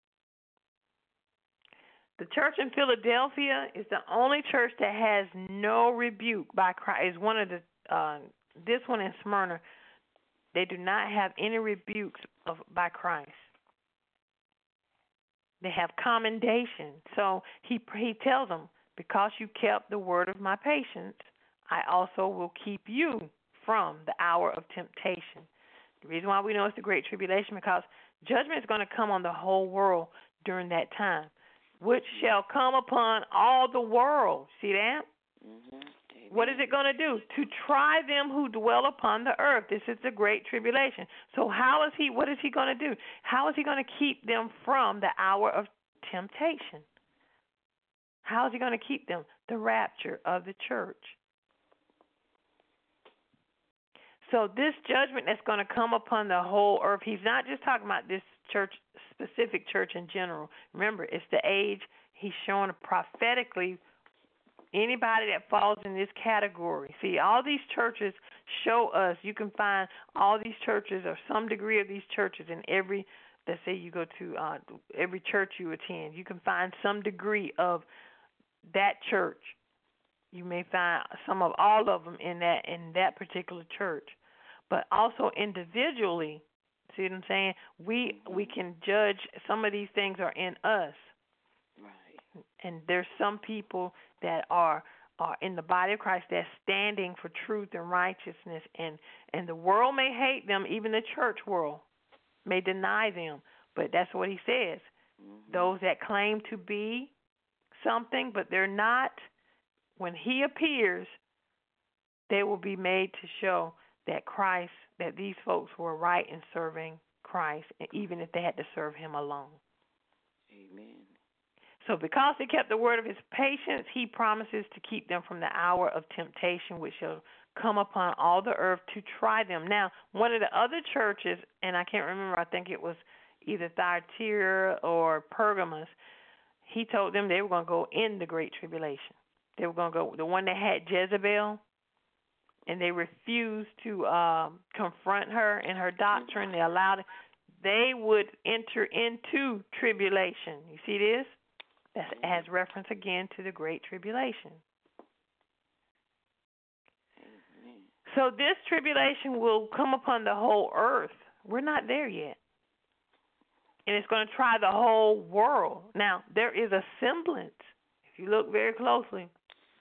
The church in Philadelphia is the only church that has no rebuke by Christ. Is one of the this one in Smyrna, they do not have any rebukes by Christ. They have commendation. So he tells them, because you kept the word of my patience, I also will keep you from the hour of temptation. The reason why we know it's the Great Tribulation, because judgment is going to come on the whole world during that time, which shall come upon all the world. See that? Mm-hmm. What is it going to do? To try them who dwell upon the earth. This is the Great Tribulation. So what is he going to do? How is he going to keep them from the hour of temptation? How is he going to keep them? The rapture of the church. So this judgment that's going to come upon the whole earth, he's not just talking about this church, specific church in general. Remember, it's the age he's showing prophetically anybody that falls in this category. See, all these churches show us, you can find all these churches or some degree of these churches in every, let's say you go to every church you attend, you can find some degree of that church. You may find some of all of them in that particular church. But also individually, see what I'm saying? We can judge some of these things are in us. Right. And there's some people that are in the body of Christ that's standing for truth and righteousness, and the world may hate them, even the church world may deny them. But that's what he says. Mm-hmm. Those that claim to be something, but they're not, when he appears, they will be made to show that Christ, that these folks were right in serving Christ, even if they had to serve him alone. Amen. So because they kept the word of his patience, he promises to keep them from the hour of temptation, which shall come upon all the earth to try them. Now, one of the other churches, and I can't remember, I think it was either Thyatira or Pergamos, he told them they were going to go in the Great Tribulation. They were going to go, the one that had Jezebel, and they refused to confront her in her doctrine. They allowed it. They would enter into tribulation. You see this? That has reference again to the Great Tribulation. So this tribulation will come upon the whole earth. We're not there yet. And it's going to try the whole world. Now, there is a semblance, if you look very closely,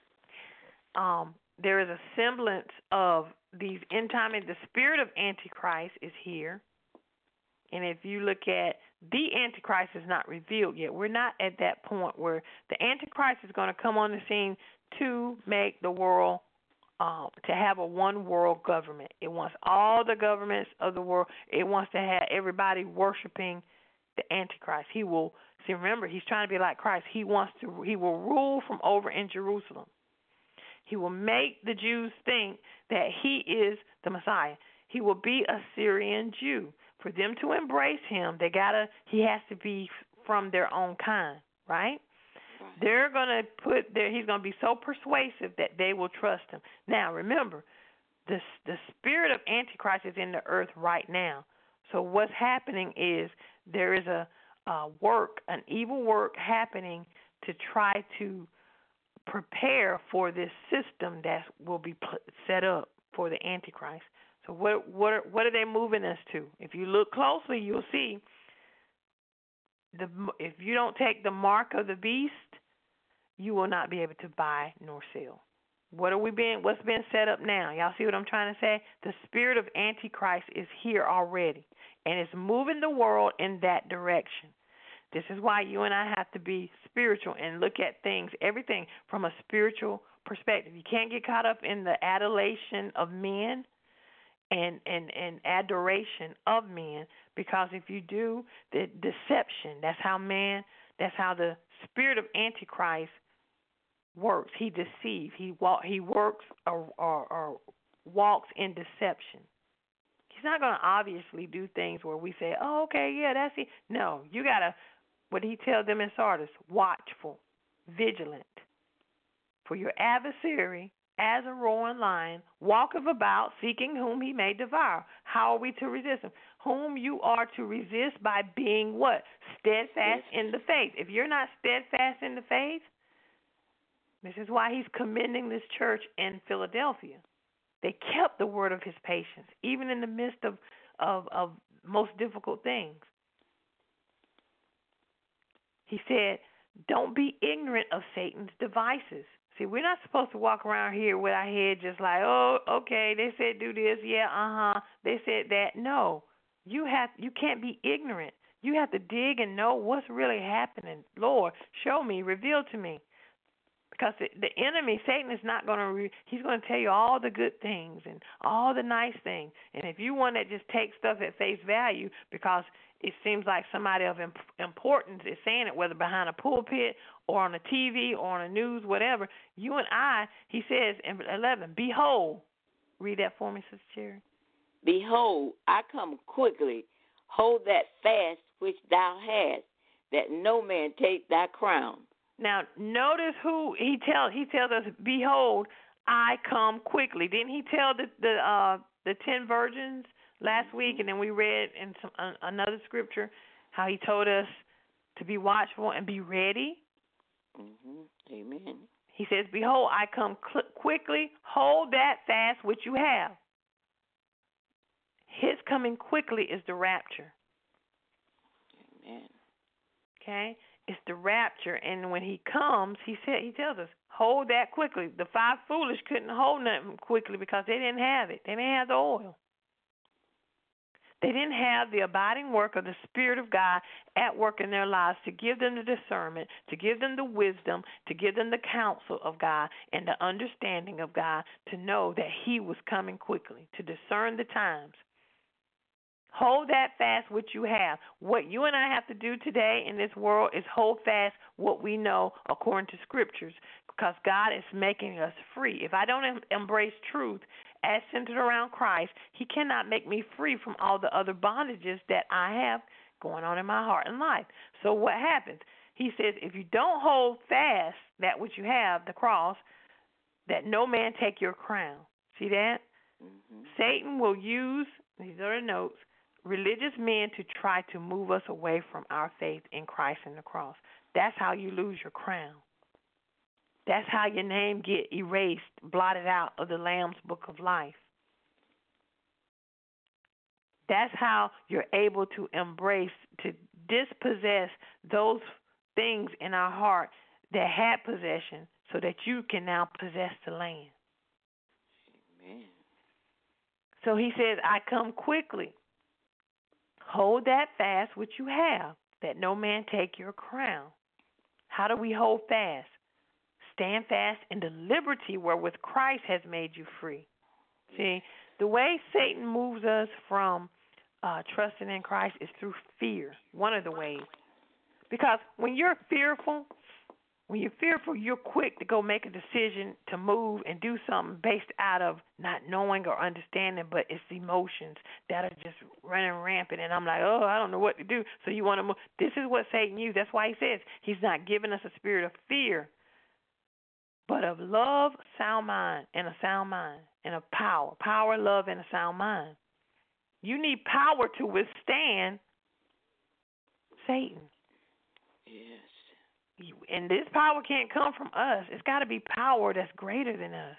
there is a semblance of these end time, and the spirit of Antichrist is here. And if you look at the Antichrist is not revealed yet. We're not at that point where the Antichrist is going to come on the scene to make the world, to have a one world government. It wants all the governments of the world. It wants to have everybody worshiping the Antichrist. He will, see, remember, he's trying to be like Christ. He will rule from over in Jerusalem. He will make the Jews think that he is the Messiah. He will be a Syrian Jew. For them to embrace him, he has to be from their own kind, right? They're going to he's going to be so persuasive that they will trust him. Now, remember, the spirit of Antichrist is in the earth right now. So what's happening is there is an evil work happening to try to prepare for this system that will be set up for the Antichrist. So what are they moving us to? If you look closely, you'll see if you don't take the mark of the beast, you will not be able to buy nor sell. What's been set up now? Y'all see what I'm trying to say? The spirit of Antichrist is here already, and it's moving the world in that direction. This is why you and I have to be spiritual and look at things, everything from a spiritual perspective. You can't get caught up in the adulation of men and adoration of men, because if you do, the deception, that's how the spirit of Antichrist works. He deceives. He works or walks in deception. He's not going to obviously do things where we say, "Oh, okay, yeah, that's it." No, you got to, what he tells them in Sardis, watchful, vigilant. For your adversary, as a roaring lion, walketh about, seeking whom he may devour. How are we to resist him? Whom you are to resist by being what? Steadfast in the faith. If you're not steadfast in the faith, this is why he's commending this church in Philadelphia. They kept the word of his patience, even in the midst of most difficult things. He said, don't be ignorant of Satan's devices. See, we're not supposed to walk around here with our head just like, oh, okay, they said do this, yeah, they said that. No, you can't be ignorant. You have to dig and know what's really happening. Lord, show me, reveal to me. Because the enemy, Satan, is not going to, he's going to tell you all the good things and all the nice things. And if you want to just take stuff at face value because it seems like somebody of importance is saying it, whether behind a pulpit or on a TV or on the news, whatever, you and I, he says in 11, behold. Read that for me, Sister Cherry. Behold, I come quickly. Hold that fast which thou hast, that no man take thy crown. Now, notice who he tells. He tells us, behold, I come quickly. Didn't he tell the 10 virgins last week? And then we read in another scripture how he told us to be watchful and be ready. Mm-hmm. Amen. He says, behold, I come quickly. Hold that fast which you have. His coming quickly is the rapture. Amen. Okay? It's the rapture, and when he comes, he tells us, hold that quickly. The 5 foolish couldn't hold nothing quickly because they didn't have it. They didn't have the oil. They didn't have the abiding work of the Spirit of God at work in their lives to give them the discernment, to give them the wisdom, to give them the counsel of God and the understanding of God to know that he was coming quickly, to discern the times. Hold that fast which you have. What you and I have to do today in this world is hold fast what we know according to scriptures, because God is making us free. If I don't embrace truth as centered around Christ, he cannot make me free from all the other bondages that I have going on in my heart and life. So what happens? He says, if you don't hold fast that which you have, the cross, that no man take your crown. See that? Mm-hmm. Satan will use, these are the notes, religious men to try to move us away from our faith in Christ and the cross. That's how you lose your crown. That's how your name get erased, blotted out of the Lamb's book of life. That's how you're able to embrace, to dispossess those things in our heart that had possession so that you can now possess the land. Amen. So he says, I come quickly. Hold that fast which you have, that no man take your crown. How do we hold fast? Stand fast in the liberty wherewith Christ has made you free. See, the way Satan moves us from trusting in Christ is through fear, one of the ways. Because when you're fearful, you're quick to go make a decision to move and do something based out of not knowing or understanding, but it's emotions that are just running rampant. And I'm like, oh, I don't know what to do. So you want to move. This is what Satan uses. That's why he says he's not giving us a spirit of fear, but of love, sound mind, and of power. Power, love, and a sound mind. You need power to withstand Satan. Yes. And this power can't come from us. It's got to be power that's greater than us.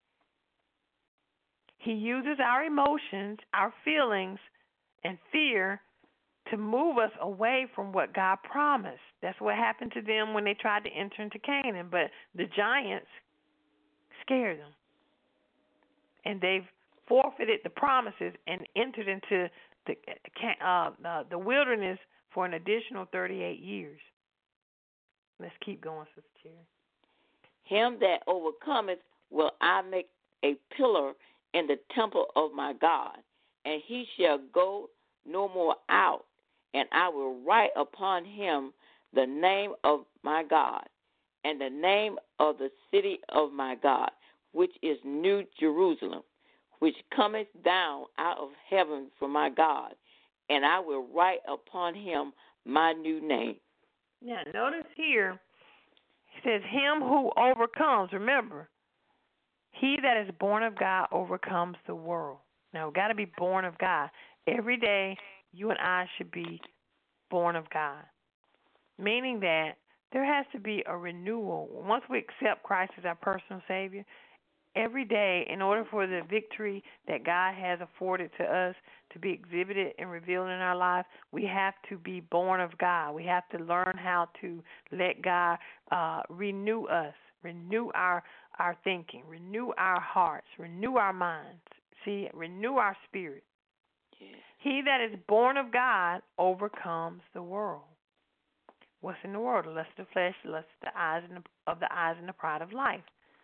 He uses our emotions, our feelings, and fear to move us away from what God promised. That's what happened to them when they tried to enter into Canaan. But the giants scared them. And they've forfeited the promises and entered into the wilderness for an additional 38 years. Let's keep going, Sister Cherry. Him that overcometh will I make a pillar in the temple of my God, and he shall go no more out, and I will write upon him the name of my God, and the name of the city of my God, which is New Jerusalem, which cometh down out of heaven from my God, and I will write upon him my new name. Now, notice here, he says, him who overcomes. Remember, he that is born of God overcomes the world. Now, we've got to be born of God. Every day, you and I should be born of God, meaning that there has to be a renewal. Once we accept Christ as our personal Savior, every day, in order for the victory that God has afforded to us to be exhibited and revealed in our life, we have to be born of God. We have to learn how to let God renew us, renew our thinking, renew our hearts, renew our minds, renew our spirit. Yes. He that is born of God overcomes the world. What's in the world? The lust of the flesh, the lust of the eyes, and the pride of life.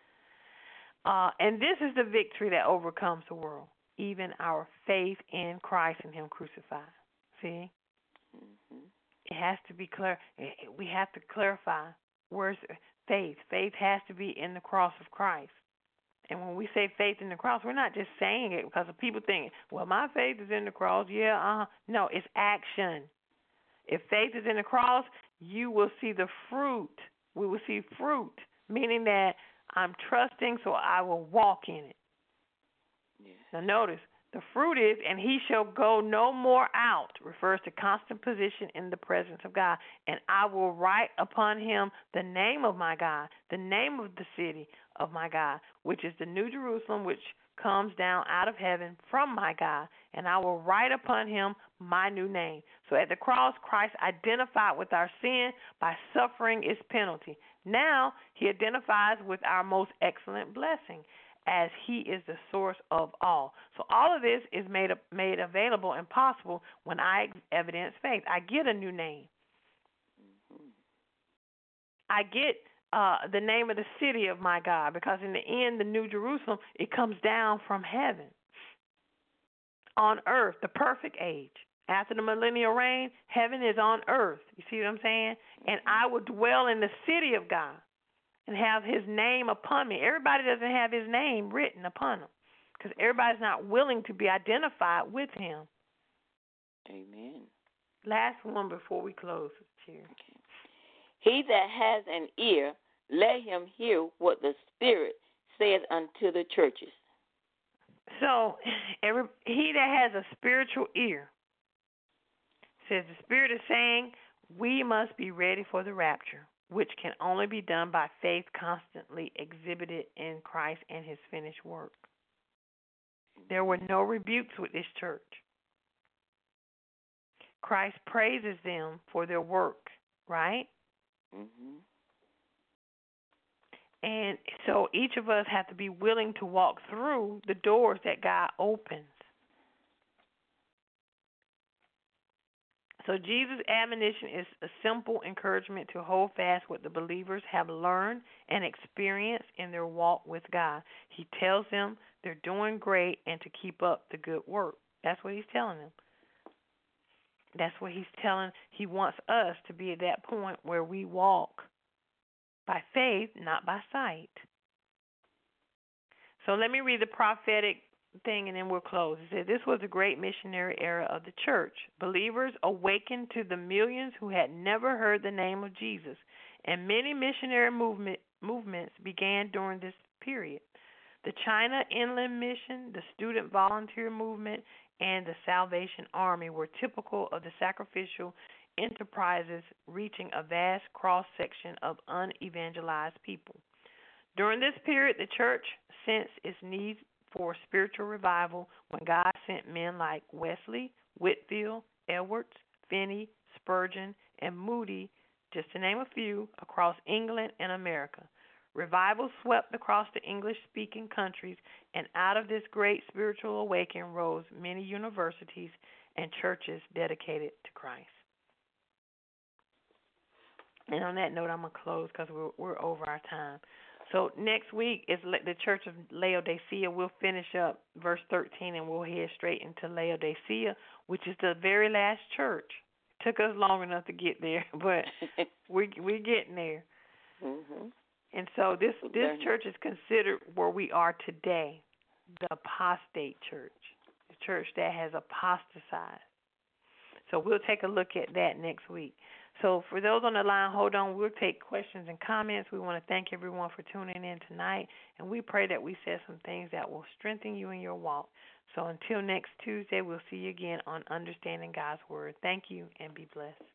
And this is the victory that overcomes the world, even our faith in Christ and Him crucified. See? Mm-hmm. It has to be clear. We have to clarify where's faith. Faith has to be in the cross of Christ. And when we say faith in the cross, we're not just saying it because of people thinking, well, my faith is in the cross. Yeah, No, it's action. If faith is in the cross, you will see the fruit. We will see fruit, meaning that I'm trusting, so I will walk in it. Yes. Now notice, the fruit is, and he shall go no more out, refers to constant position in the presence of God. And I will write upon him the name of my God, the name of the city of my God, which is the New Jerusalem, which comes down out of heaven from my God. And I will write upon him my new name. So at the cross, Christ identified with our sin by suffering its penalty. Now he identifies with our most excellent blessing, as he is the source of all. So all of this is made available and possible when I evidence faith. I get a new name. I get the name of the city of my God, because in the end, the New Jerusalem, it comes down from heaven. On earth, the perfect age. After the millennial reign, heaven is on earth. You see what I'm saying? And I will dwell in the city of God and have his name upon me. Everybody doesn't have his name written upon them because everybody's not willing to be identified with him. Amen. Last one before we close here. Okay. He that has an ear, let him hear what the Spirit says unto the churches. So, he that has a spiritual ear, says the Spirit is saying we must be ready for the rapture, which can only be done by faith constantly exhibited in Christ and his finished work. There were no rebukes with this church. Christ praises them for their work, right? Mm-hmm. And so each of us have to be willing to walk through the doors that God opens. So Jesus' admonition is a simple encouragement to hold fast what the believers have learned and experienced in their walk with God. He tells them they're doing great and to keep up the good work. That's what he's telling them. That's what he's telling. He wants us to be at that point where we walk by faith, not by sight. So let me read the prophetic thing and then we'll close. It says, this was a great missionary era of the church. Believers awakened to the millions who had never heard the name of Jesus, and many missionary movements began during this period. The China Inland Mission, the Student Volunteer Movement, and the Salvation Army were typical of the sacrificial enterprises reaching a vast cross-section of unevangelized people. During this period, the church sensed its need for spiritual revival when God sent men like Wesley, Whitfield, Edwards, Finney, Spurgeon, and Moody, just to name a few, across England and America. Revival swept across the English-speaking countries, and out of this great spiritual awakening rose many universities and churches dedicated to Christ. And on that note, I'm going to close because we're over our time. So next week is the Church of Laodicea. We'll finish up verse 13 and we'll head straight into Laodicea, which is the very last church. It took us long enough to get there, but we're getting there. Mm-hmm. And so this church is considered where we are today, the apostate church, the church that has apostatized. So we'll take a look at that next week. So for those on the line, hold on. We'll take questions and comments. We want to thank everyone for tuning in tonight, and we pray that we said some things that will strengthen you in your walk. So until next Tuesday, we'll see you again on Understanding God's Word. Thank you, and be blessed.